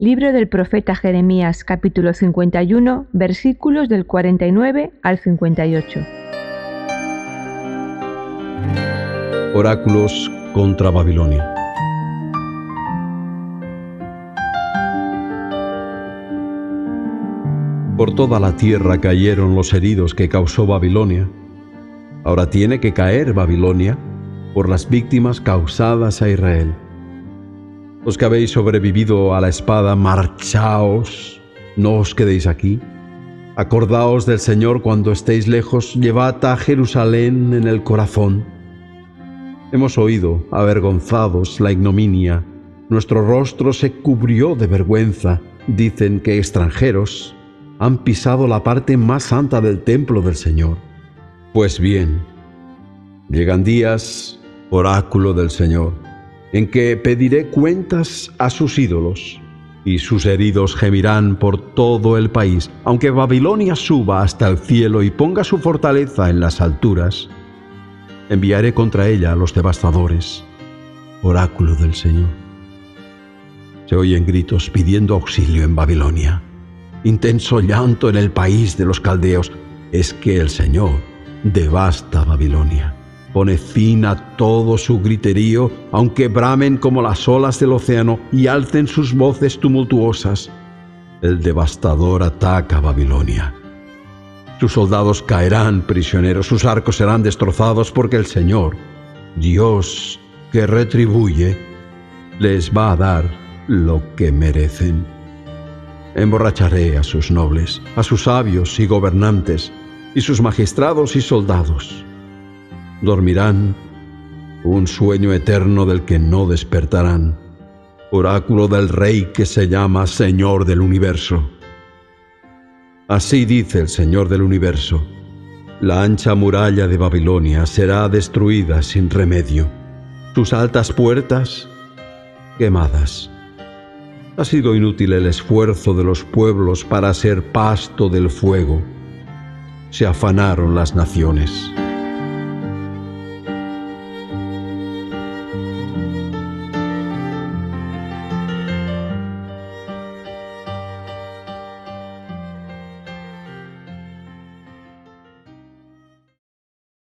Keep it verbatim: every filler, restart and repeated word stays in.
Libro del profeta Jeremías, capítulo cincuenta y uno, versículos del cuarenta y nueve al cincuenta y ocho. Oráculos contra Babilonia. Por toda la tierra cayeron los heridos que causó Babilonia. Ahora tiene que caer Babilonia por las víctimas causadas a Israel. Los que habéis sobrevivido a la espada, marchaos, no os quedéis aquí. Acordaos del Señor cuando estéis lejos, llevad a Jerusalén en el corazón. Hemos oído, avergonzados, la ignominia, nuestro rostro se cubrió de vergüenza. Dicen que extranjeros han pisado la parte más santa del templo del Señor. Pues bien, llegan días, oráculo del Señor, en que pediré cuentas a sus ídolos, y sus heridos gemirán por todo el país. Aunque Babilonia suba hasta el cielo y ponga su fortaleza en las alturas, enviaré contra ella a los devastadores, oráculo del Señor. Se oyen gritos pidiendo auxilio en Babilonia, intenso llanto en el país de los caldeos. Es que el Señor devasta Babilonia. Pone fin a todo su griterío, aunque bramen como las olas del océano y alcen sus voces tumultuosas. El devastador ataca a Babilonia. Sus soldados caerán prisioneros, sus arcos serán destrozados, porque el Señor, Dios que retribuye, les va a dar lo que merecen. Emborracharé a sus nobles, a sus sabios y gobernantes, y sus magistrados y soldados. Dormirán un sueño eterno del que no despertarán, oráculo del Rey que se llama Señor del universo. Así dice el Señor del universo: la ancha muralla de Babilonia será destruida sin remedio, sus altas puertas quemadas. Ha sido inútil el esfuerzo de los pueblos para ser pasto del fuego. Se afanaron las naciones.